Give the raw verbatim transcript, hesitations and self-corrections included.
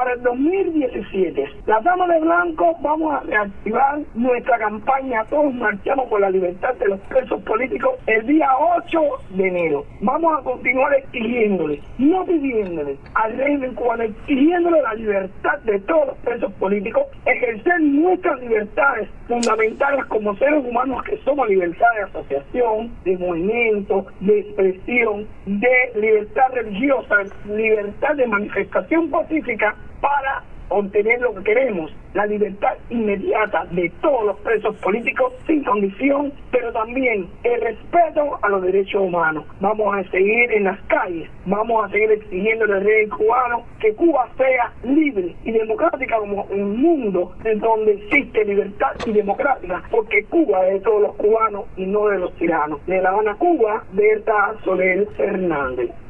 para el dos mil diecisiete. Las Damas de Blanco vamos a reactivar nuestra campaña Todos Marchamos por la Libertad de los Presos Políticos el día ocho de enero. Vamos a continuar exigiéndole, no pidiéndole al régimen cubano, exigiéndole la libertad de todos los presos políticos, ejercer nuestras libertades fundamentales como seres humanos que somos: libertad de asociación, de movimiento, de expresión, de libertad religiosa, libertad de manifestación pacífica, para obtener lo que queremos, la libertad inmediata de todos los presos políticos sin condición, pero también el respeto a los derechos humanos. Vamos a seguir en las calles, vamos a seguir exigiendo al régimen cubano que Cuba sea libre y democrática como un mundo en donde existe libertad y democrática, porque Cuba es de todos los cubanos y no de los tiranos. De La Habana, Cuba, Berta Soler Fernández.